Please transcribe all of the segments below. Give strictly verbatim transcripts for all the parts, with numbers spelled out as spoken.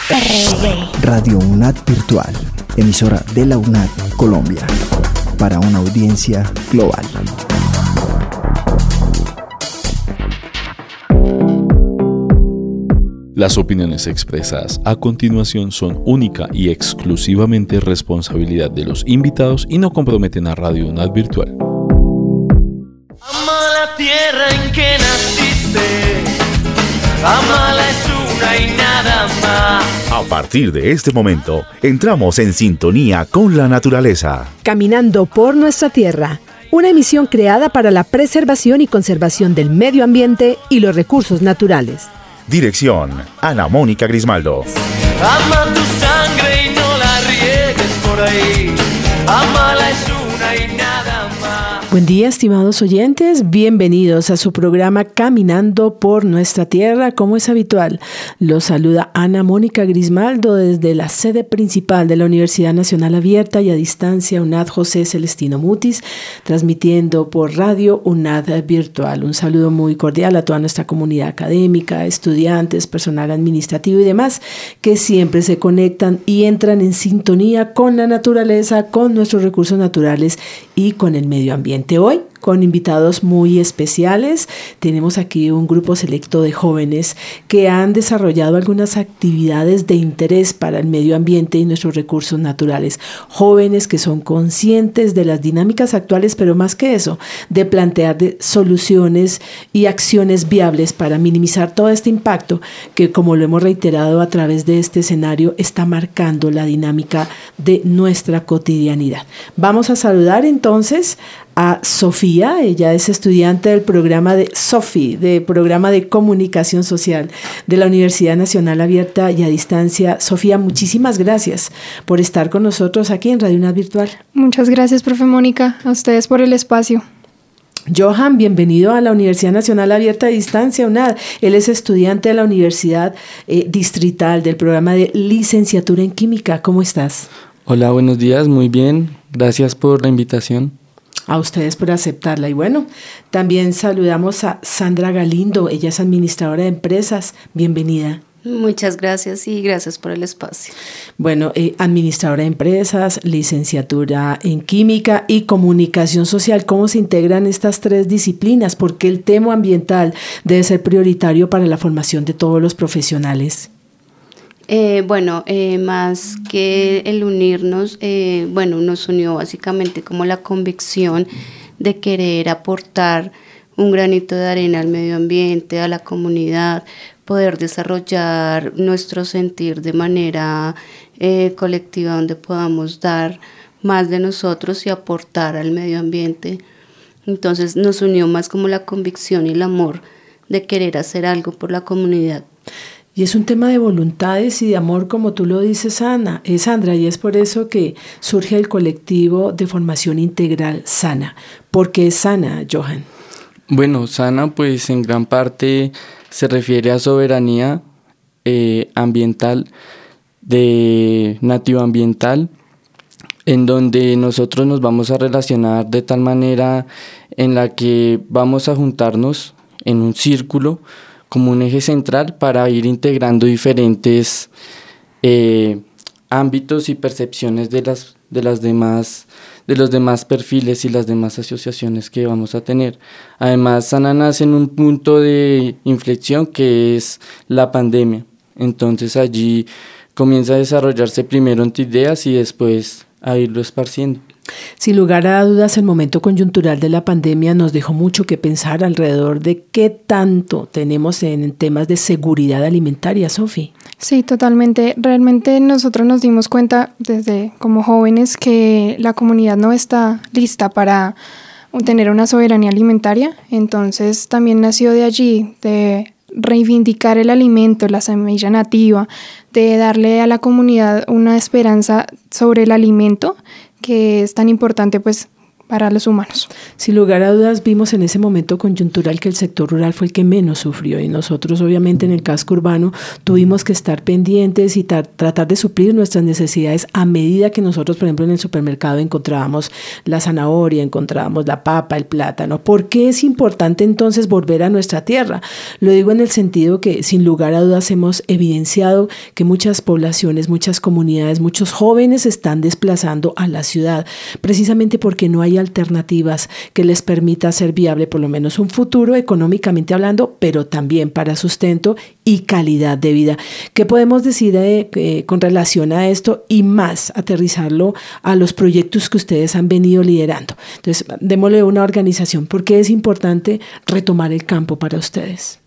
Radio UNAD Virtual, emisora de la UNAD Colombia, para una audiencia global. Las opiniones expresadas a continuación son única y exclusivamente responsabilidad de los invitados y no comprometen a Radio UNAD Virtual. Ama la tierra en que naciste, amala es una y nada más. A partir de este momento, entramos en sintonía con la naturaleza. Caminando por nuestra tierra, una emisión creada para la preservación y conservación del medio ambiente y los recursos naturales. Dirección, Ana Mónica Grismaldo. Ama tu sangre y no la riegues por ahí. Amala es una y nada más. Buen día, estimados oyentes. Bienvenidos a su programa Caminando por nuestra tierra. Como es habitual, los saluda Ana Mónica Grismaldo desde la sede principal de la Universidad Nacional Abierta y a Distancia UNAD José Celestino Mutis, transmitiendo por Radio UNAD Virtual. Un saludo muy cordial a toda nuestra comunidad académica, estudiantes, personal administrativo y demás que siempre se conectan y entran en sintonía con la naturaleza, con nuestros recursos naturales y con el medio ambiente. Hoy, con invitados muy especiales, tenemos aquí un grupo selecto de jóvenes que han desarrollado algunas actividades de interés para el medio ambiente y nuestros recursos naturales. Jóvenes que son conscientes de las dinámicas actuales, pero más que eso, de plantear de soluciones y acciones viables para minimizar todo este impacto que, como lo hemos reiterado a través de este escenario, está marcando la dinámica de nuestra cotidianidad. Vamos a saludar entonces a Sofía. Ella es estudiante del programa de SOFI, de programa de comunicación social de la Universidad Nacional Abierta y a Distancia. Sofía, muchísimas gracias por estar con nosotros aquí en Radio UNAD Virtual. Muchas gracias, profe Mónica, a ustedes por el espacio. Johan, bienvenido a la Universidad Nacional Abierta a Distancia, UNAD. Él es estudiante de la Universidad eh, Distrital del programa de licenciatura en Química. ¿Cómo estás? Hola, buenos días, muy bien. Gracias por la invitación. A ustedes por aceptarla. Y bueno, también saludamos a Sandra Galindo. Ella es administradora de empresas. Bienvenida. Muchas gracias y gracias por el espacio. Bueno, eh, administradora de empresas, licenciatura en química y comunicación social. ¿Cómo se integran estas tres disciplinas? ¿Por qué el tema ambiental debe ser prioritario para la formación de todos los profesionales? Eh, bueno, eh, más que el unirnos, eh, bueno, nos unió básicamente como la convicción de querer aportar un granito de arena al medio ambiente, a la comunidad, poder desarrollar nuestro sentir de manera eh, colectiva, donde podamos dar más de nosotros y aportar al medio ambiente. Entonces nos unió más como la convicción y el amor de querer hacer algo por la comunidad. Y es un tema de voluntades y de amor, como tú lo dices, Ana, eh, Sandra, y es por eso que surge el colectivo de formación integral SANA. ¿Por qué SANA, Johan? Bueno, SANA pues en gran parte se refiere a soberanía eh, ambiental, de nativoambiental, en donde nosotros nos vamos a relacionar de tal manera en la que vamos a juntarnos en un círculo como un eje central para ir integrando diferentes eh, ámbitos y percepciones de las, de las demás, de los demás perfiles y las demás asociaciones que vamos a tener. Además, SANA nace en un punto de inflexión que es la pandemia. Entonces allí comienza a desarrollarse primero entre ideas y después a irlo esparciendo. Sin lugar a dudas, el momento coyuntural de la pandemia nos dejó mucho que pensar alrededor de qué tanto tenemos en temas de seguridad alimentaria, Sofi. Sí, totalmente. Realmente nosotros nos dimos cuenta desde como jóvenes que la comunidad no está lista para tener una soberanía alimentaria. Entonces también nació de allí, de reivindicar el alimento, la semilla nativa, de darle a la comunidad una esperanza sobre el alimento, que es tan importante pues para los humanos. Sin lugar a dudas, vimos en ese momento coyuntural que el sector rural fue el que menos sufrió y nosotros obviamente en el casco urbano tuvimos que estar pendientes y tra- tratar de suplir nuestras necesidades a medida que nosotros, por ejemplo, en el supermercado encontrábamos la zanahoria, encontrábamos la papa, el plátano. ¿Por qué es importante entonces volver a nuestra tierra? Lo digo en el sentido que sin lugar a dudas hemos evidenciado que muchas poblaciones, muchas comunidades, muchos jóvenes se están desplazando a la ciudad, precisamente porque no hay alternativas que les permita ser viable por lo menos un futuro económicamente hablando, pero también para sustento y calidad de vida. ¿Qué podemos decir eh, eh, con relación a esto y más aterrizarlo a los proyectos que ustedes han venido liderando? Entonces, démosle una organización. ¿Por qué es importante retomar el campo para ustedes?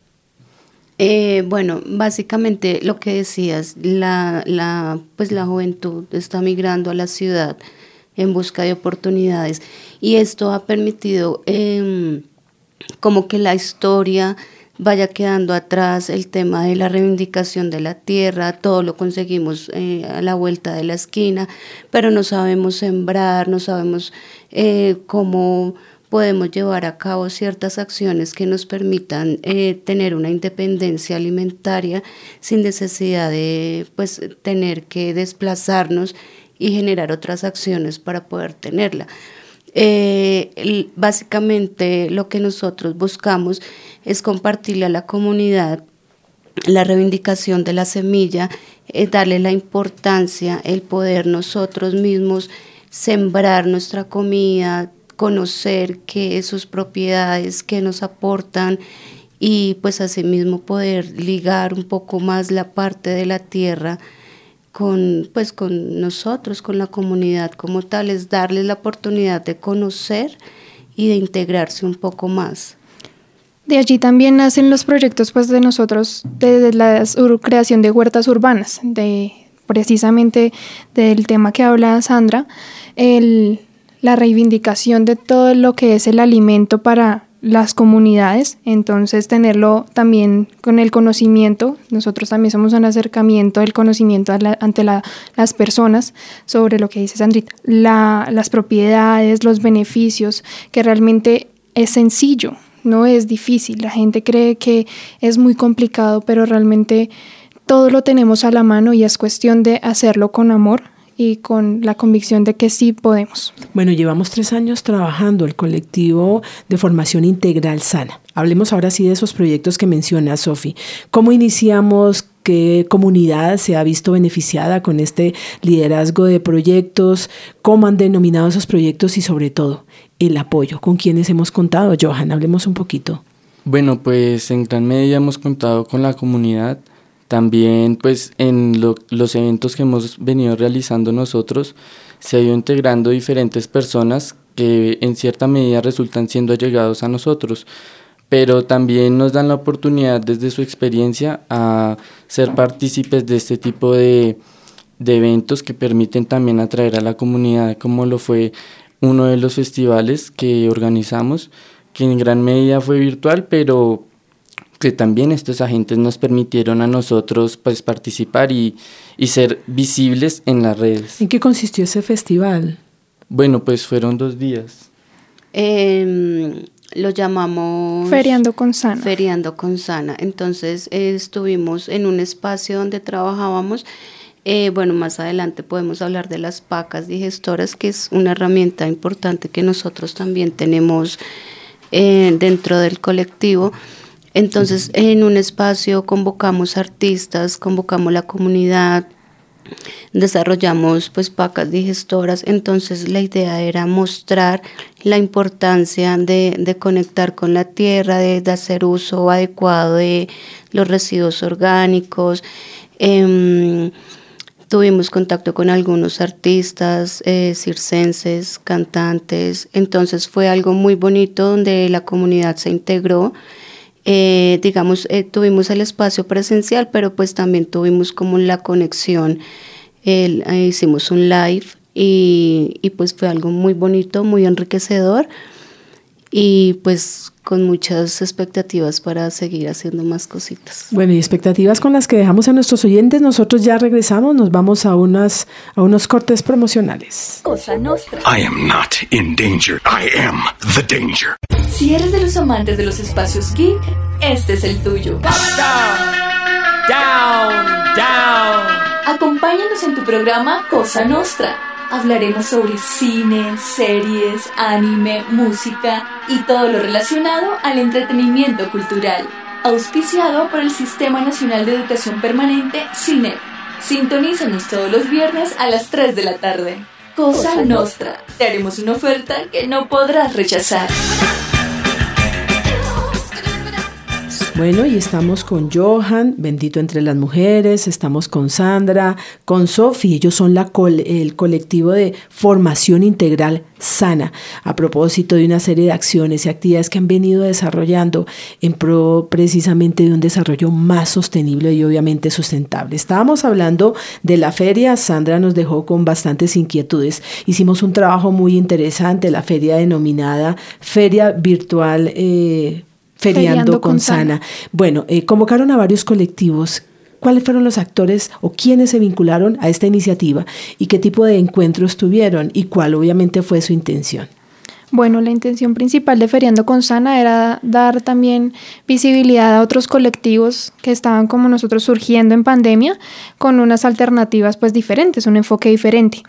Eh, bueno, básicamente lo que decías, la, la, pues la juventud está migrando a la ciudad en busca de oportunidades y esto ha permitido eh, como que la historia vaya quedando atrás, el tema de la reivindicación de la tierra, todo lo conseguimos eh, a la vuelta de la esquina, pero no sabemos sembrar, no sabemos eh, cómo podemos llevar a cabo ciertas acciones que nos permitan eh, tener una independencia alimentaria sin necesidad de pues, tener que desplazarnos y generar otras acciones para poder tenerla. Eh, el, básicamente lo que nosotros buscamos es compartirle a la comunidad la reivindicación de la semilla, eh, darle la importancia, el poder nosotros mismos sembrar nuestra comida, conocer qué sus propiedades, qué nos aportan y pues asimismo poder ligar un poco más la parte de la tierra con, pues, con nosotros, con la comunidad como tal, es darles la oportunidad de conocer y de integrarse un poco más. De allí también nacen los proyectos pues, de nosotros, de, de la ur- creación de huertas urbanas, de precisamente del tema que habla Sandra, el, la reivindicación de todo lo que es el alimento para las comunidades, entonces tenerlo también con el conocimiento, nosotros también somos un acercamiento del conocimiento a la, ante la, las personas sobre lo que dice Sandrita, la, las propiedades, los beneficios, que realmente es sencillo, no es difícil, la gente cree que es muy complicado, pero realmente todo lo tenemos a la mano y es cuestión de hacerlo con amor y con la convicción de que sí podemos. Bueno, llevamos tres años trabajando el colectivo de formación integral Sana. Hablemos ahora sí de esos proyectos que menciona Sofi. ¿Cómo iniciamos? ¿Qué comunidad se ha visto beneficiada con este liderazgo de proyectos? ¿Cómo han denominado esos proyectos? Y sobre todo, el apoyo. ¿Con quiénes hemos contado? Johan, hablemos un poquito. Bueno, pues en gran medida hemos contado con la comunidad. También pues en lo, los eventos que hemos venido realizando nosotros se ha ido integrando diferentes personas que en cierta medida resultan siendo allegados a nosotros, pero también nos dan la oportunidad desde su experiencia a ser partícipes de este tipo de, de eventos que permiten también atraer a la comunidad, como lo fue uno de los festivales que organizamos, que en gran medida fue virtual, pero que también estos agentes nos permitieron a nosotros pues participar y, y ser visibles en las redes. ¿En qué consistió ese festival? Bueno, pues fueron dos días. Eh, lo llamamos... Feriando con Sana. Feriando con Sana. Entonces eh, estuvimos en un espacio donde trabajábamos. Eh, bueno, más adelante podemos hablar de las pacas digestoras, que es una herramienta importante que nosotros también tenemos eh, dentro del colectivo. Entonces, en un espacio convocamos artistas, convocamos la comunidad, desarrollamos pues pacas digestoras. Entonces, la idea era mostrar la importancia de, de conectar con la tierra, de, de hacer uso adecuado de los residuos orgánicos. Eh, tuvimos contacto con algunos artistas, eh, circenses, cantantes. Entonces, fue algo muy bonito donde la comunidad se integró. Eh, digamos, eh, tuvimos el espacio presencial, pero pues también tuvimos como la conexión, el, eh, hicimos un live y, y pues fue algo muy bonito, muy enriquecedor y pues con muchas expectativas para seguir haciendo más cositas. Bueno, y expectativas con las que dejamos a nuestros oyentes. Nosotros ya regresamos, nos vamos a unas a unos cortes promocionales. Cosa Nostra. I am not in danger. I am the danger. Si eres de los amantes de los espacios geek, este es el tuyo. Down, down, down. Acompáñanos en tu programa Cosa Nostra. Hablaremos sobre cine, series, anime, música y todo lo relacionado al entretenimiento cultural. Auspiciado por el Sistema Nacional de Educación Permanente, SINEP. Sintonízanos todos los viernes a las tres de la tarde. Cosa, Cosa Nostra. Te haremos una oferta que no podrás rechazar. Bueno, y estamos con Johan, bendito entre las mujeres, estamos con Sandra, con Sofi, ellos son la col- el colectivo de formación integral sana, a propósito de una serie de acciones y actividades que han venido desarrollando en pro precisamente de un desarrollo más sostenible y obviamente sustentable. Estábamos hablando de la feria, Sandra nos dejó con bastantes inquietudes, hicimos un trabajo muy interesante, la feria denominada Feria Virtual eh, Feriando, Feriando con, con Sana. Sana. Bueno, eh, convocaron a varios colectivos. ¿Cuáles fueron los actores o quiénes se vincularon a esta iniciativa y qué tipo de encuentros tuvieron y cuál obviamente fue su intención? Bueno, la intención principal de Feriando con Sana era dar también visibilidad a otros colectivos que estaban como nosotros surgiendo en pandemia con unas alternativas pues diferentes, un enfoque diferente.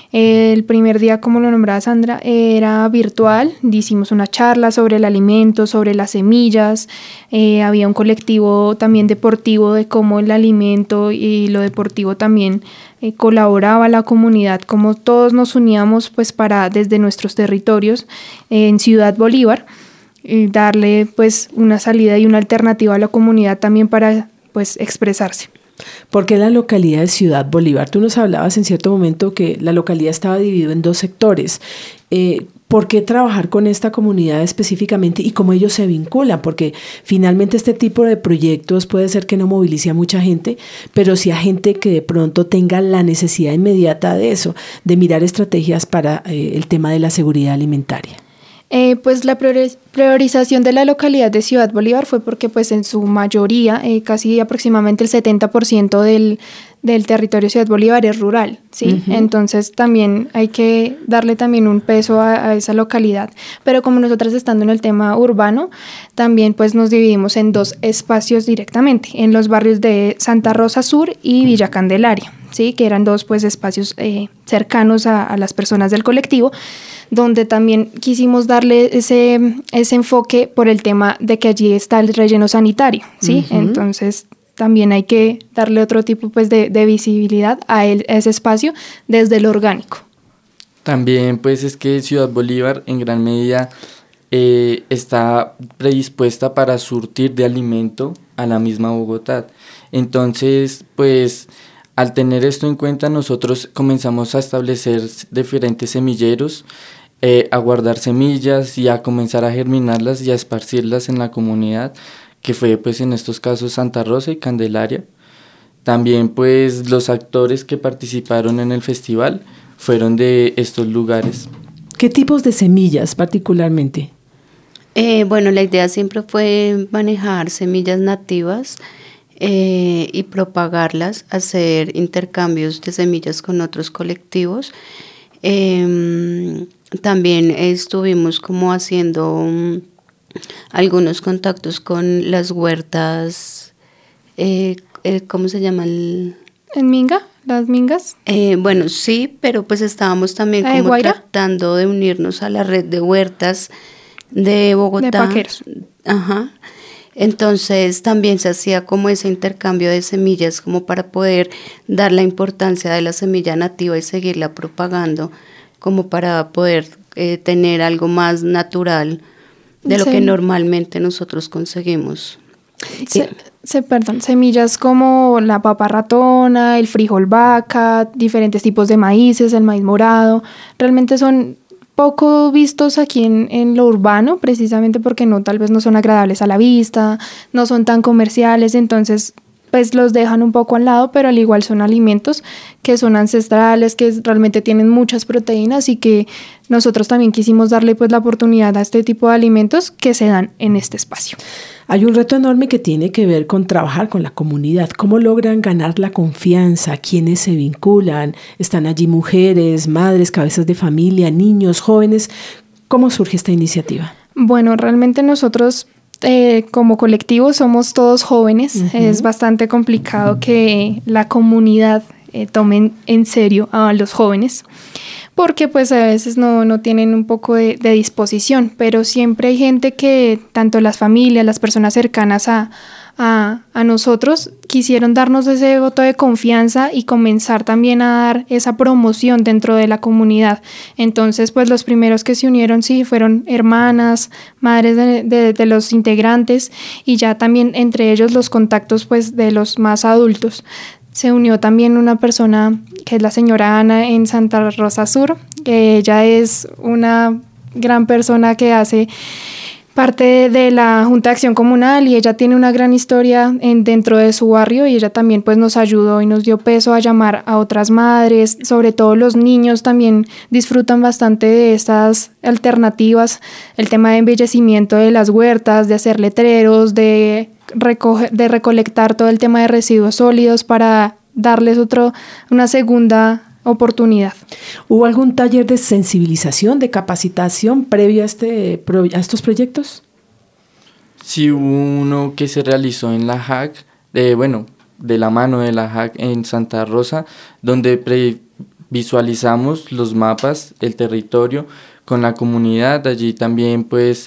El primer día, como lo nombraba Sandra, era virtual, hicimos una charla sobre el alimento, sobre las semillas, eh, había un colectivo también deportivo de cómo el alimento y lo deportivo también eh, colaboraba a la comunidad, cómo todos nos uníamos pues para desde nuestros territorios eh, en Ciudad Bolívar, eh, darle pues una salida y una alternativa a la comunidad también para pues expresarse. ¿Por qué la localidad de Ciudad Bolívar? Tú nos hablabas en cierto momento que la localidad estaba dividida en dos sectores. Eh, ¿Por qué trabajar con esta comunidad específicamente y cómo ellos se vinculan? Porque finalmente este tipo de proyectos puede ser que no movilice a mucha gente, pero sí a gente que de pronto tenga la necesidad inmediata de eso, de mirar estrategias para eh, el tema de la seguridad alimentaria. Eh, pues la priorización de la localidad de Ciudad Bolívar fue porque pues en su mayoría, eh, casi aproximadamente el setenta por ciento del, del territorio de Ciudad Bolívar es rural, ¿sí? Uh-huh. Entonces también hay que darle también un peso a, a esa localidad. Pero como nosotras estando en el tema urbano, también pues nos dividimos en dos espacios directamente, en los barrios de Santa Rosa Sur y Villa Candelaria, ¿sí? Que eran dos pues espacios eh, cercanos a, a las personas del colectivo, donde también quisimos darle ese, ese enfoque por el tema de que allí está el relleno sanitario, ¿sí? Uh-huh. Entonces también hay que darle otro tipo pues de, de visibilidad a, el, a ese espacio desde lo orgánico. También pues es que Ciudad Bolívar en gran medida eh, está predispuesta para surtir de alimento a la misma Bogotá. Entonces pues al tener esto en cuenta, nosotros comenzamos a establecer diferentes semilleros, eh, a guardar semillas y a comenzar a germinarlas y a esparcirlas en la comunidad, que fue pues en estos casos Santa Rosa y Candelaria. También pues los actores que participaron en el festival fueron de estos lugares. ¿Qué tipos de semillas particularmente? Eh, bueno, la idea siempre fue manejar semillas nativas, Eh, y propagarlas, hacer intercambios de semillas con otros colectivos. Eh, también estuvimos como haciendo um, algunos contactos con las huertas, eh, eh, ¿cómo se llama? El, ¿En Minga? ¿Las Mingas? Eh, bueno, sí, pero pues estábamos también como Guaira? tratando de unirnos a la red de huertas de Bogotá. De Paqueros. Ajá. Entonces también se hacía como ese intercambio de semillas como para poder dar la importancia de la semilla nativa y seguirla propagando, como para poder eh, tener algo más natural de lo sí. que normalmente nosotros conseguimos. Se, se, perdón, semillas como la papa ratona, el frijol vaca, diferentes tipos de maíces, el maíz morado, realmente son poco vistos aquí en, en lo urbano, precisamente porque no, tal vez no son agradables a la vista, no son tan comerciales, entonces pues los dejan un poco al lado, pero al igual son alimentos que son ancestrales, que realmente tienen muchas proteínas y que nosotros también quisimos darle pues la oportunidad a este tipo de alimentos que se dan en este espacio. Hay un reto enorme que tiene que ver con trabajar con la comunidad. ¿Cómo logran ganar la confianza? ¿Quiénes se vinculan? ¿Están allí mujeres, madres, cabezas de familia, niños, jóvenes? ¿Cómo surge esta iniciativa? Bueno, realmente nosotros eh, como colectivo somos todos jóvenes. Uh-huh. Es bastante complicado que la comunidad eh, tome en serio a los jóvenes, porque pues a veces no, no tienen un poco de, de disposición, pero siempre hay gente que, tanto las familias, las personas cercanas a, a, a nosotros, quisieron darnos ese voto de confianza y comenzar también a dar esa promoción dentro de la comunidad. Entonces, pues los primeros que se unieron sí fueron hermanas, madres de, de, de los integrantes, y ya también entre ellos los contactos pues de los más adultos. Se unió también una persona que es la señora Ana en Santa Rosa Sur, que ella es una gran persona que hace parte de la Junta de Acción Comunal y ella tiene una gran historia en, dentro de su barrio, y ella también pues nos ayudó y nos dio peso a llamar a otras madres. Sobre todo los niños también disfrutan bastante de estas alternativas, el tema de embellecimiento de las huertas, de hacer letreros, de recoger, de recolectar todo el tema de residuos sólidos para darles otro, una segunda oportunidad. ¿Hubo algún taller de sensibilización, de capacitación previo a, este, a estos proyectos? Sí, hubo uno que se realizó en la J A C, de, bueno, de la mano de la J A C en Santa Rosa, donde pre- visualizamos los mapas, el territorio con la comunidad. Allí también pues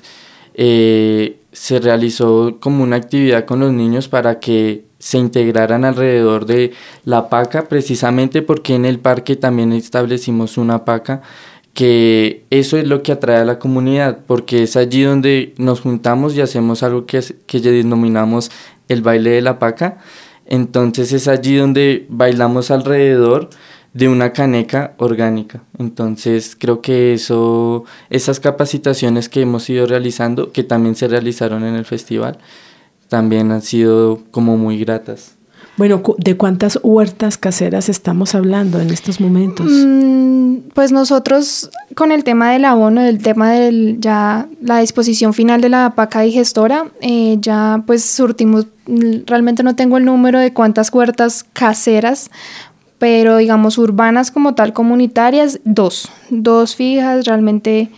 eh, se realizó como una actividad con los niños para que se integraran alrededor de la paca, precisamente porque en el parque también establecimos una paca, que eso es lo que atrae a la comunidad, porque es allí donde nos juntamos y hacemos algo que, que denominamos el baile de la paca. Entonces es allí donde bailamos alrededor de una caneca orgánica. Entonces creo que eso, esas capacitaciones que hemos ido realizando, que también se realizaron en el festival, también han sido como muy gratas. Bueno, ¿de cuántas huertas caseras estamos hablando en estos momentos? Mm, pues nosotros con el tema del abono, el tema de ya la disposición final de la paca digestora, eh, ya pues surtimos, realmente no tengo el número de cuántas huertas caseras, pero digamos urbanas como tal, comunitarias, dos, dos fijas realmente,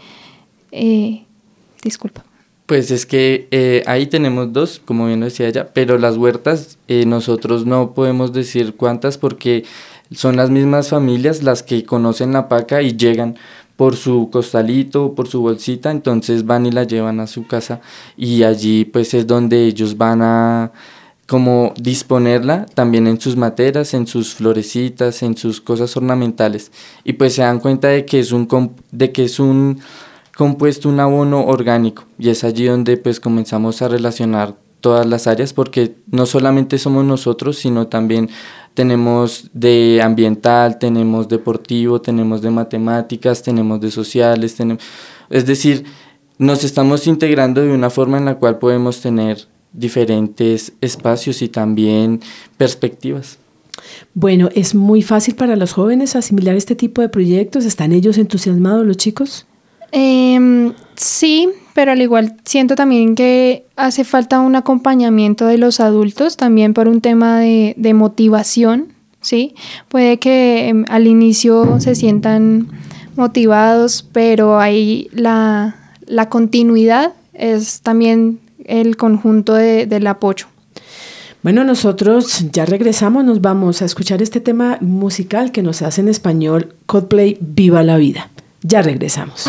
eh, disculpa. Pues es que eh, ahí tenemos dos, como bien lo decía ella, pero las huertas eh, nosotros no podemos decir cuántas, porque son las mismas familias las que conocen la paca y llegan por su costalito, por su bolsita, entonces van y la llevan a su casa, y allí pues es donde ellos van a como disponerla también en sus materas, en sus florecitas, en sus cosas ornamentales, y pues se dan cuenta de que es un de que es un compuesto, un abono orgánico, y es allí donde pues comenzamos a relacionar todas las áreas, porque no solamente somos nosotros, sino también tenemos de ambiental, tenemos deportivo, tenemos de matemáticas, tenemos de sociales, tenemos, es decir, nos estamos integrando de una forma en la cual podemos tener diferentes espacios y también perspectivas. Bueno, ¿es muy fácil para los jóvenes asimilar este tipo de proyectos? ¿Están ellos entusiasmados, los chicos? Eh, sí, pero al igual siento también que hace falta un acompañamiento de los adultos también por un tema de, de motivación, ¿sí? Puede que eh, al inicio se sientan motivados, pero ahí la, la continuidad es también el conjunto de, del apoyo. Bueno, nosotros ya regresamos, nos vamos a escuchar este tema musical que nos hace en español Coldplay, Viva la Vida. Ya regresamos.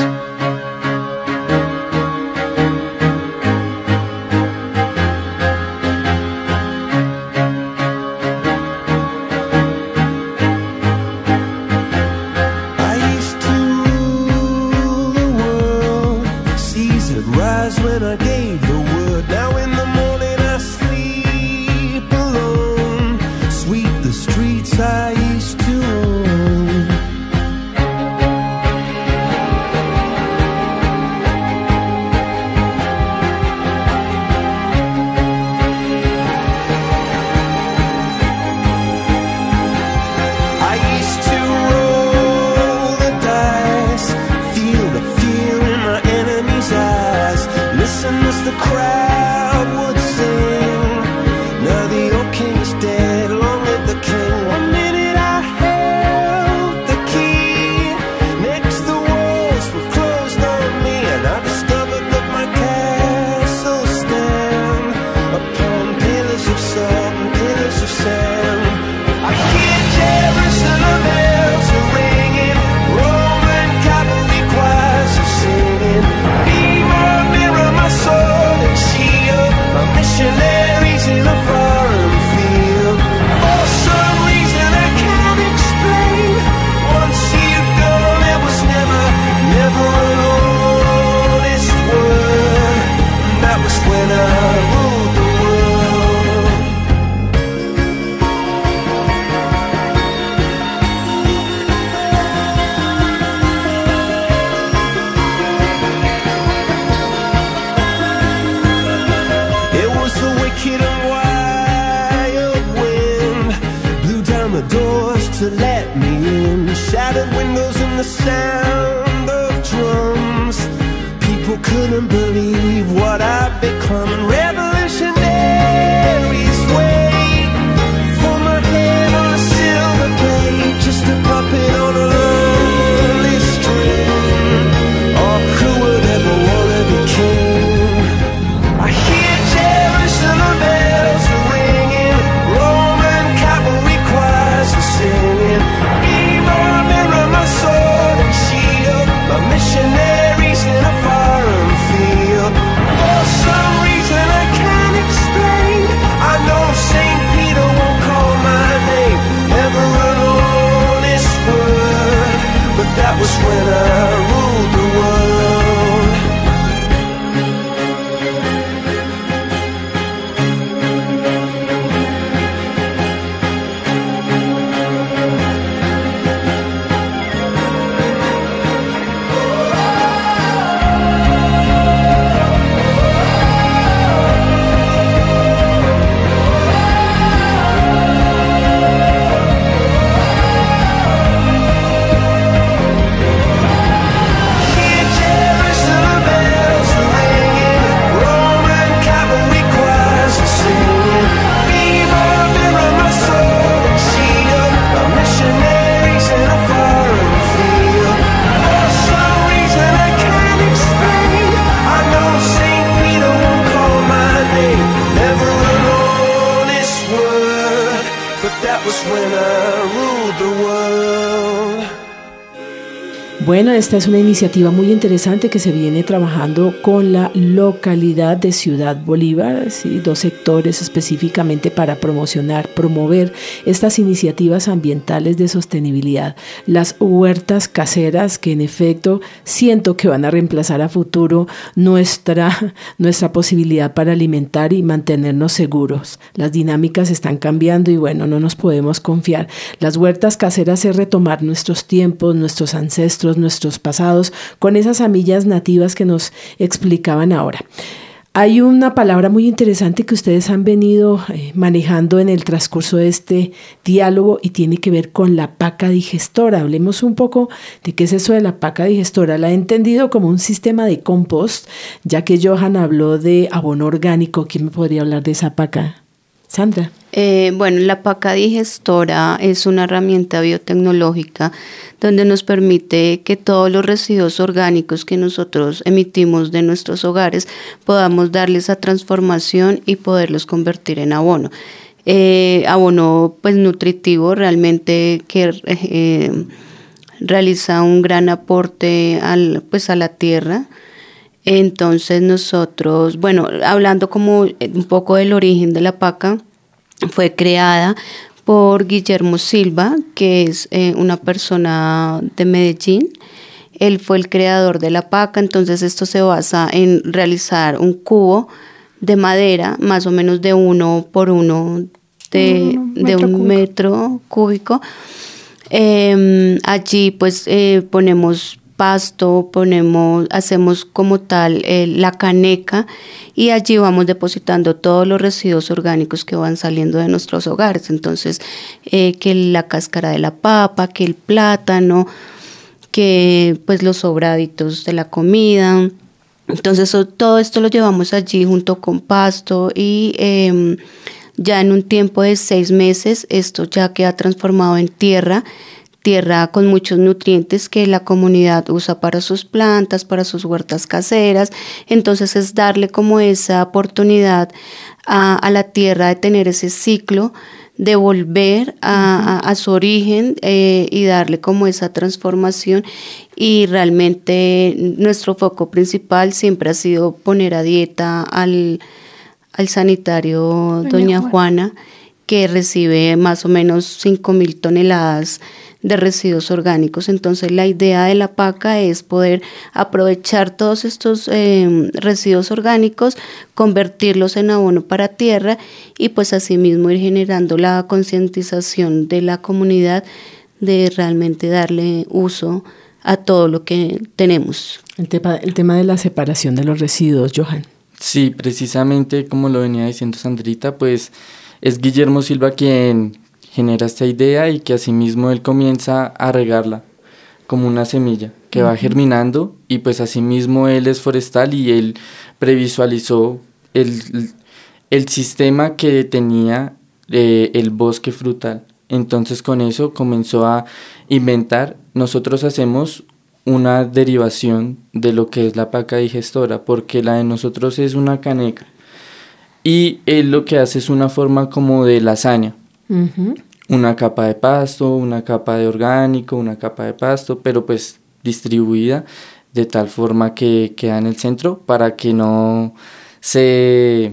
missionaries in a foreign field. For some reason I can't explain. Once you've gone, it was never, never an honest word. And that was when I ruled the world. It was the wicked and wild wind blew down the doors to let me in. Shattered windows and the sound of drums. People couldn't believe what I'd become. Revolutionaries wait for my head on a silver plate, just a puppet on a lonely string. Oh, who would ever wanna be king? I hear Jerusalem bells are ringing, Roman cavalry choirs are singing. Be my mirror, my sword and shield, my missionaries in a foreign field. For some reason I can't explain, I know Saint Peter won't call my name, never an honest word, but that was when I ruled the world. Hear Jerusalem bells are ringing, Roman cavalry choirs are singing. Be my mirror, my sword and shield, my missionaries in a foreign field. For some reason I can't explain, I know Saint Peter won't call my name, never an honest word, but that was when I ruled the world. Bueno, esta es una iniciativa muy interesante que se viene trabajando con la localidad de Ciudad Bolívar, ¿sí? Dos sectores específicamente para promocionar, promover estas iniciativas ambientales de sostenibilidad. Las huertas caseras que en efecto siento que van a reemplazar a futuro nuestra, nuestra posibilidad para alimentar y mantenernos seguros. Las dinámicas están cambiando y bueno, no nos podemos confiar. Las huertas caseras es retomar nuestros tiempos, nuestros ancestros, nuestros pasados, con esas semillas nativas que nos explicaban ahora. Hay una palabra muy interesante que ustedes han venido eh, manejando en el transcurso de este diálogo y tiene que ver con la paca digestora. Hablemos un poco de qué es eso de la paca digestora. La he entendido como un sistema de compost, ya que Johan habló de abono orgánico. ¿Quién me podría hablar de esa paca? Sandra. Eh, bueno, la paca digestora es una herramienta biotecnológica donde nos permite que todos los residuos orgánicos que nosotros emitimos de nuestros hogares podamos darles esa transformación y poderlos convertir en abono. Eh, abono pues nutritivo realmente que eh, realiza un gran aporte al, pues, a la tierra. Entonces nosotros, bueno, hablando como un poco del origen de la paca, fue creada por Guillermo Silva, que es eh, una persona de Medellín. Él fue el creador de la paca, entonces esto se basa en realizar un cubo de madera, más o menos de uno por uno de, mm, de un cúbico. metro cúbico. Eh, allí pues eh, ponemos pasto, ponemos, hacemos como tal eh, la caneca y allí vamos depositando todos los residuos orgánicos que van saliendo de nuestros hogares. Entonces, eh, que la cáscara de la papa, que el plátano, que pues los sobraditos de la comida. Entonces, eso, todo esto lo llevamos allí junto con pasto y eh, ya en un tiempo de seis meses esto ya queda transformado en tierra. Tierra con muchos nutrientes que la comunidad usa para sus plantas, para sus huertas caseras. Entonces es darle como esa oportunidad a, a la tierra de tener ese ciclo, de volver a, a, a su origen eh, y darle como esa transformación. Y realmente nuestro foco principal siempre ha sido poner a dieta al al sanitario Doña Doña Juana. Juana, que recibe más o menos cinco mil toneladas de residuos orgánicos. Entonces la idea de la paca es poder aprovechar todos estos eh, residuos orgánicos, convertirlos en abono para tierra y pues asimismo ir generando la concientización de la comunidad de realmente darle uso a todo lo que tenemos. El tema, el tema de la separación de los residuos, Johan. Sí, precisamente como lo venía diciendo Sandrita, pues es Guillermo Silva quien genera esta idea y que asimismo él comienza a regarla como una semilla que uh-huh. va germinando, y pues asimismo él es forestal y él previsualizó el, el sistema que tenía eh, el bosque frutal. Entonces con eso comenzó a inventar. Nosotros hacemos una derivación de lo que es la paca digestora, porque la de nosotros es una caneca y él lo que hace es una forma como de lasaña. Uh-huh. Una capa de pasto, una capa de orgánico, una capa de pasto, pero pues distribuida de tal forma que queda en el centro para que no se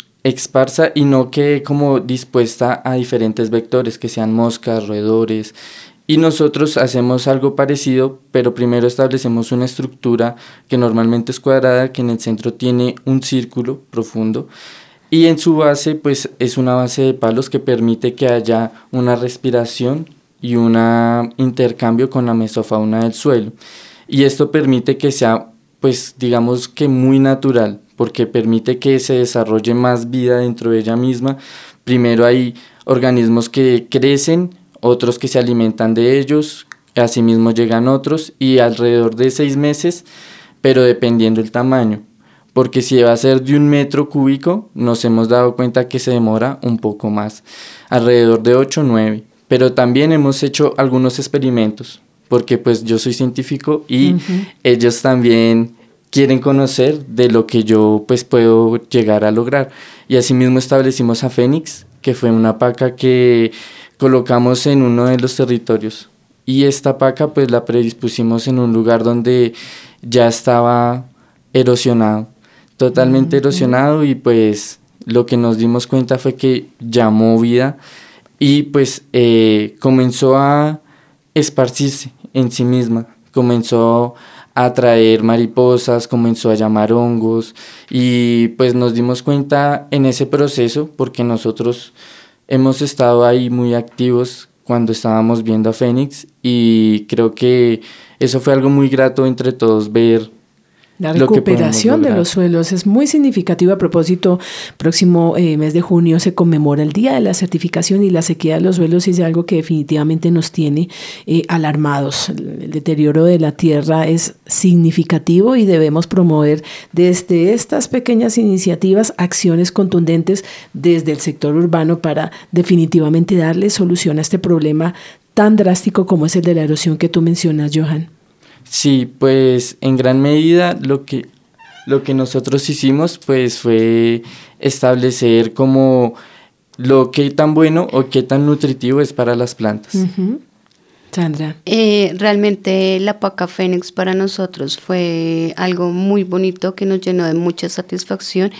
esparza y no quede como dispuesta a diferentes vectores, que sean moscas, roedores. Y nosotros hacemos algo parecido, pero primero establecemos una estructura que normalmente es cuadrada, que en el centro tiene un círculo profundo, y en su base pues es una base de palos que permite que haya una respiración y un intercambio con la mesofauna del suelo, y esto permite que sea pues digamos que muy natural, porque permite que se desarrolle más vida dentro de ella misma. Primero hay organismos que crecen, otros que se alimentan de ellos, asimismo llegan otros, y alrededor de seis meses, pero dependiendo del tamaño, porque si va a ser de un metro cúbico, nos hemos dado cuenta que se demora un poco más, alrededor de ocho o nueve, pero también hemos hecho algunos experimentos, porque pues yo soy científico y uh-huh. ellos también quieren conocer de lo que yo pues puedo llegar a lograr, y asimismo establecimos a Fénix, que fue una paca que colocamos en uno de los territorios, y esta paca pues la predispusimos en un lugar donde ya estaba erosionado, totalmente uh-huh. erosionado, y pues lo que nos dimos cuenta fue que llamó vida y pues eh, comenzó a esparcirse en sí misma, comenzó a atraer mariposas, comenzó a llamar hongos, y pues nos dimos cuenta en ese proceso, porque nosotros hemos estado ahí muy activos cuando estábamos viendo a Fénix, y creo que eso fue algo muy grato entre todos, ver la recuperación de los suelos. Es muy significativo. A propósito, próximo eh, mes de junio se conmemora el Día de la Certificación, y la sequía de los suelos es algo que definitivamente nos tiene eh, alarmados. El deterioro de la tierra es significativo y debemos promover desde estas pequeñas iniciativas acciones contundentes desde el sector urbano para definitivamente darle solución a este problema tan drástico como es el de la erosión que tú mencionas, Johan. Sí, pues en gran medida lo que, lo que nosotros hicimos pues fue establecer como lo que tan bueno o qué tan nutritivo es para las plantas. Uh-huh. Sandra. Eh, realmente la paca Fénix para nosotros fue algo muy bonito que nos llenó de mucha satisfacción,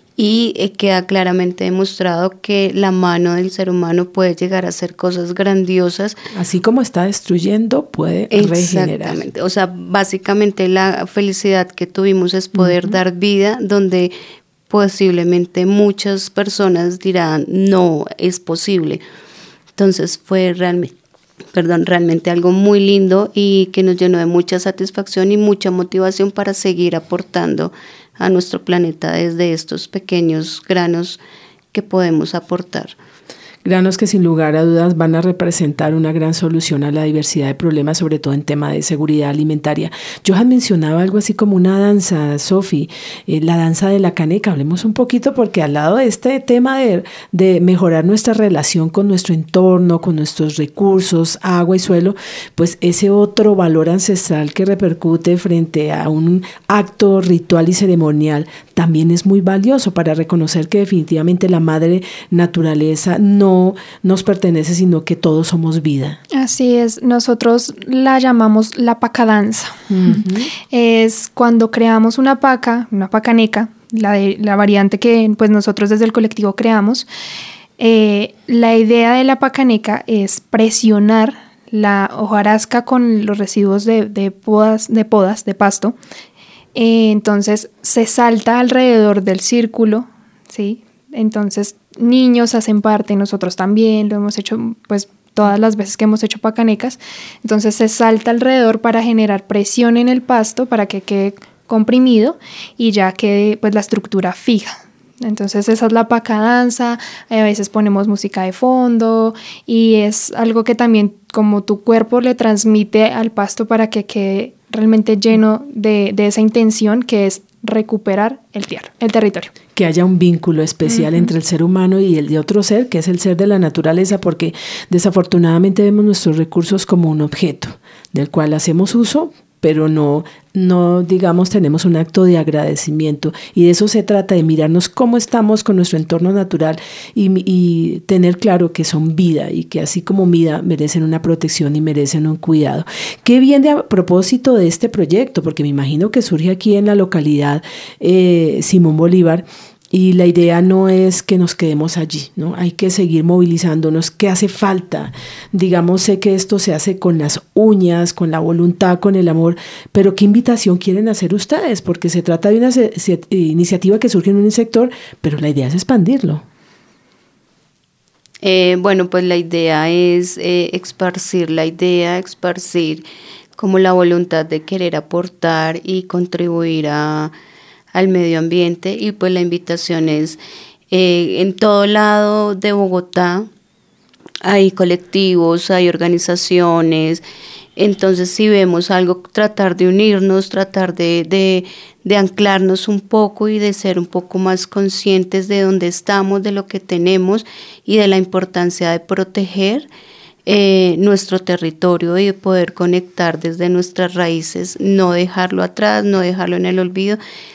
y eh, queda claramente demostrado que la mano del ser humano puede llegar a hacer cosas grandiosas. Así como está destruyendo, puede regenerar. Exactamente. O sea, básicamente la felicidad que tuvimos es poder uh-huh. dar vida donde posiblemente muchas personas dirán, no es posible. Entonces fue realmente, perdón, realmente algo muy lindo y que nos llenó de mucha satisfacción y mucha motivación para seguir aportando a nuestro planeta desde estos pequeños granos que podemos aportar. Granos que sin lugar a dudas van a representar una gran solución a la diversidad de problemas, sobre todo en tema de seguridad alimentaria. Johan mencionaba algo así como una danza, Sofi, eh, la danza de la caneca. Hablemos un poquito, porque al lado de este tema de, de mejorar nuestra relación con nuestro entorno, con nuestros recursos, agua y suelo, pues ese otro valor ancestral que repercute frente a un acto ritual y ceremonial también es muy valioso para reconocer que definitivamente la madre naturaleza no No nos pertenece, sino que todos somos vida. Así es, nosotros la llamamos la pacadanza. Uh-huh. Es cuando creamos una paca, una pacaneca, la, de, la variante que pues nosotros desde el colectivo creamos. Eh, la idea de la pacaneca es presionar la hojarasca con los residuos de, de, podas, de podas, de pasto. Eh, entonces se salta alrededor del círculo, ¿sí? Entonces niños hacen parte, nosotros también lo hemos hecho pues todas las veces que hemos hecho pacanecas. Entonces se salta alrededor para generar presión en el pasto para que quede comprimido y ya quede pues la estructura fija. Entonces esa es la pacadanza, a veces ponemos música de fondo y es algo que también como tu cuerpo le transmite al pasto para que quede realmente lleno de, de esa intención que es recuperar el, tierra, el territorio. Que haya un vínculo especial uh-huh. entre el ser humano y el de otro ser, que es el ser de la naturaleza, porque desafortunadamente vemos nuestros recursos como un objeto del cual hacemos uso, pero no, no, digamos, tenemos un acto de agradecimiento. Y de eso se trata, de mirarnos cómo estamos con nuestro entorno natural y, y tener claro que son vida y que así como vida merecen una protección y merecen un cuidado. Qué bien de a propósito de este proyecto, porque me imagino que surge aquí en la localidad eh, Simón Bolívar. Y la idea no es que nos quedemos allí, ¿no? Hay que seguir movilizándonos. ¿Qué hace falta? Digamos, sé que esto se hace con las uñas, con la voluntad, con el amor, pero ¿qué invitación quieren hacer ustedes? Porque se trata de una se- se- iniciativa que surge en un sector, pero la idea es expandirlo. Eh, bueno, pues la idea es eh, esparcir la idea, esparcir como la voluntad de querer aportar y contribuir a al medio ambiente, y pues la invitación es eh, en todo lado de Bogotá hay colectivos, hay organizaciones, entonces si vemos algo, tratar de unirnos, tratar de, de, de anclarnos un poco y de ser un poco más conscientes de dónde estamos, de lo que tenemos y de la importancia de proteger Eh, nuestro territorio y de poder conectar desde nuestras raíces, no dejarlo atrás, no dejarlo en el olvido,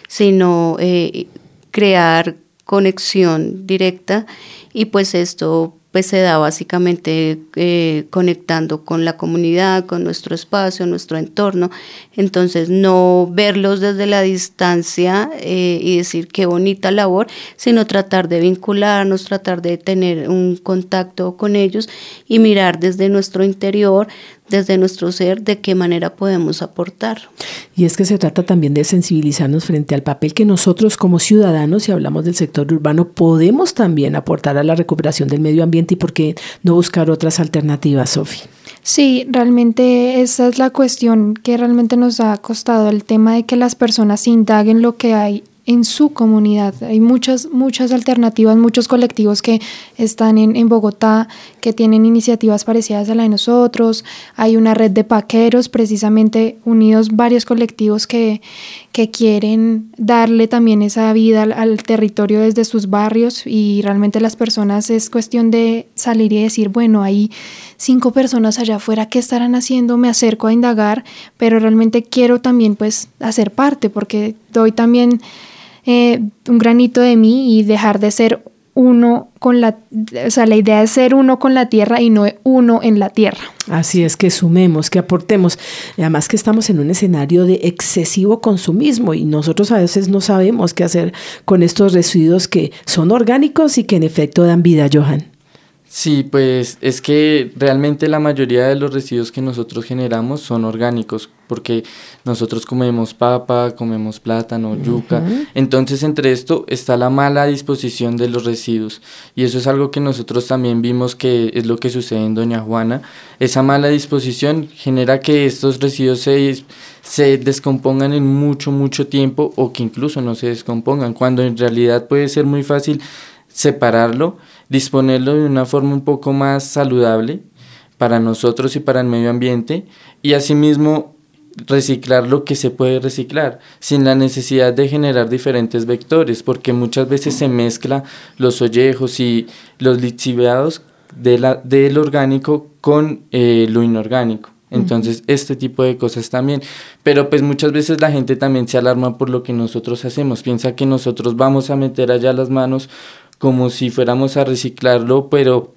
sino eh, crear conexión directa, y pues esto pues se da básicamente eh, conectando con la comunidad, con nuestro espacio, nuestro entorno. Entonces no verlos desde la distancia eh, y decir qué bonita labor, sino tratar de vincularnos, tratar de tener un contacto con ellos y mirar desde nuestro interior, desde nuestro ser, de qué manera podemos aportar. Y es que se trata también de sensibilizarnos frente al papel que nosotros como ciudadanos, si hablamos del sector urbano, podemos también aportar a la recuperación del medio ambiente, y por qué no buscar otras alternativas, Sofi. Sí, realmente esa es la cuestión que realmente nos ha costado, el tema de que las personas indaguen lo que hay en su comunidad. Hay muchas, muchas alternativas, muchos colectivos que están en, en Bogotá, que tienen iniciativas parecidas a la de nosotros. Hay una red de paqueros, precisamente unidos varios colectivos que, que quieren darle también esa vida al, al territorio desde sus barrios, y realmente las personas es cuestión de salir y decir, bueno, hay cinco personas allá afuera, ¿qué estarán haciendo? Me acerco a indagar, pero realmente quiero también pues hacer parte, porque doy también Eh, un granito de mí y dejar de ser uno con la, o sea, la idea es ser uno con la tierra y no uno en la tierra. Así es, que sumemos, que aportemos. Además que estamos en un escenario de excesivo consumismo y nosotros a veces no sabemos qué hacer con estos residuos que son orgánicos y que en efecto dan vida, Johan. Sí, pues es que realmente la mayoría de los residuos que nosotros generamos son orgánicos, porque nosotros comemos papa, comemos plátano, yuca. Uh-huh. Entonces, entre esto está la mala disposición de los residuos, y eso es algo que nosotros también vimos que es lo que sucede en Doña Juana. Esa mala disposición genera que estos residuos se, se descompongan en mucho, mucho tiempo, o que incluso no se descompongan, cuando en realidad puede ser muy fácil separarlo, disponerlo de una forma un poco más saludable para nosotros y para el medio ambiente, y asimismo reciclar lo que se puede reciclar, sin la necesidad de generar diferentes vectores, porque muchas veces se mezcla los ollejos y los lixiviados de la, del orgánico con eh, lo inorgánico. Entonces, uh-huh. este tipo de cosas también. Pero pues muchas veces la gente también se alarma por lo que nosotros hacemos, piensa que nosotros vamos a meter allá las manos como si fuéramos a reciclarlo, pero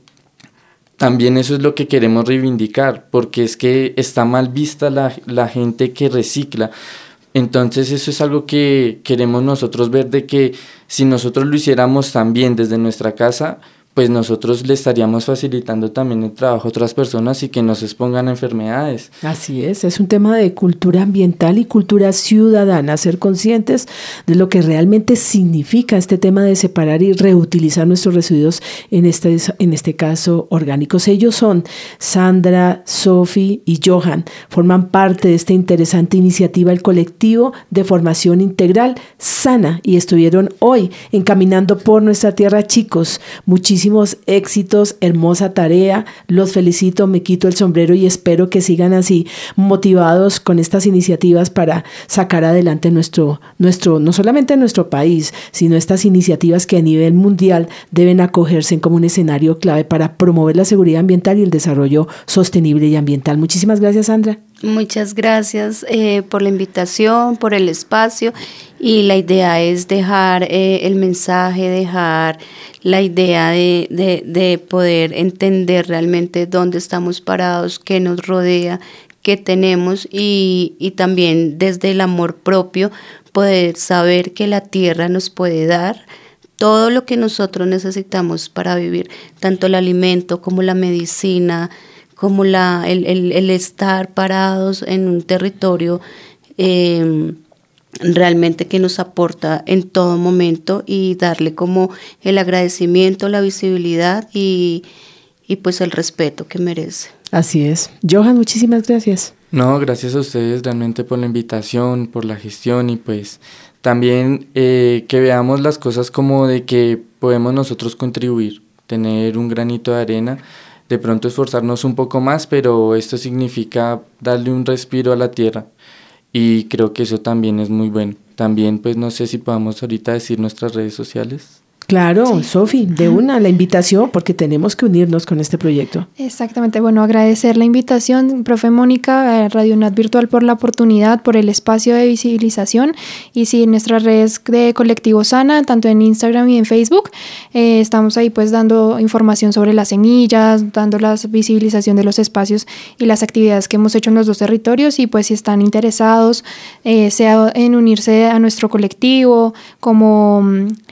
también eso es lo que queremos reivindicar, porque es que está mal vista la, la gente que recicla, Entonces eso es algo que queremos nosotros ver, de que si nosotros lo hiciéramos también desde nuestra casa, pues nosotros le estaríamos facilitando también el trabajo a otras personas y que no se expongan a enfermedades. Así es, es un tema de cultura ambiental y cultura ciudadana, ser conscientes de lo que realmente significa este tema de separar y reutilizar nuestros residuos, en este, en este caso orgánicos. Ellos son Sandra, Sophie y Johan, forman parte de esta interesante iniciativa, el colectivo de formación integral Sana, y estuvieron hoy en Caminando por Nuestra Tierra. Chicos, muchísimas éxitos, hermosa tarea, los felicito, me quito el sombrero y espero que sigan así motivados con estas iniciativas para sacar adelante nuestro, nuestro, no solamente nuestro país, sino estas iniciativas que a nivel mundial deben acogerse como un escenario clave para promover la seguridad ambiental y el desarrollo sostenible y ambiental. Muchísimas gracias, Sandra. Muchas gracias eh, por la invitación, por el espacio, y la idea es dejar eh, el mensaje, dejar la idea de, de, de poder entender realmente dónde estamos parados, qué nos rodea, qué tenemos, y, y también desde el amor propio poder saber que la tierra nos puede dar todo lo que nosotros necesitamos para vivir, tanto el alimento como la medicina, como la, el, el, el estar parados en un territorio eh, realmente que nos aporta en todo momento, y darle como el agradecimiento, la visibilidad y, y pues el respeto que merece. Así es. Johan, muchísimas gracias. No, gracias a ustedes realmente por la invitación, por la gestión, y pues también eh, que veamos las cosas como de que podemos nosotros contribuir, tener un granito de arena, de pronto esforzarnos un poco más, pero esto significa darle un respiro a la tierra, y creo que eso también es muy bueno. También pues no sé si podamos ahorita decir nuestras redes sociales. Claro, Sí. Sofi, de una la invitación, porque tenemos que unirnos con este proyecto. Exactamente, bueno, agradecer la invitación, profe Mónica, a Radio UNAD Virtual, por la oportunidad, por el espacio de visibilización, y sí, en nuestras redes de Colectivo Sana, tanto en Instagram y en Facebook, eh, estamos ahí pues dando información sobre las semillas, dando la visibilización de los espacios y las actividades que hemos hecho en los dos territorios, y pues si están interesados, eh, sea en unirse a nuestro colectivo, como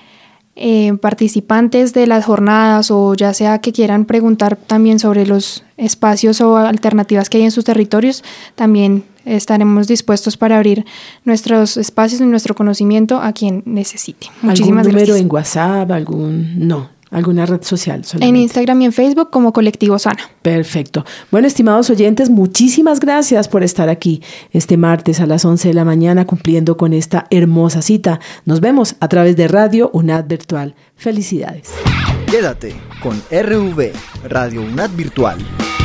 Eh, participantes de las jornadas, o ya sea que quieran preguntar también sobre los espacios o alternativas que hay en sus territorios, también estaremos dispuestos para abrir nuestros espacios y nuestro conocimiento a quien necesite. Muchísimas ¿Algún número gracias. en WhatsApp? ¿Algún? No, alguna red social solamente. En Instagram y en Facebook como Colectivo Sana. Perfecto. Bueno, estimados oyentes, muchísimas gracias por estar aquí este martes a las once de la mañana cumpliendo con esta hermosa cita. Nos vemos a través de Radio UNAD Virtual. Felicidades. Quédate con R V, Radio UNAD Virtual.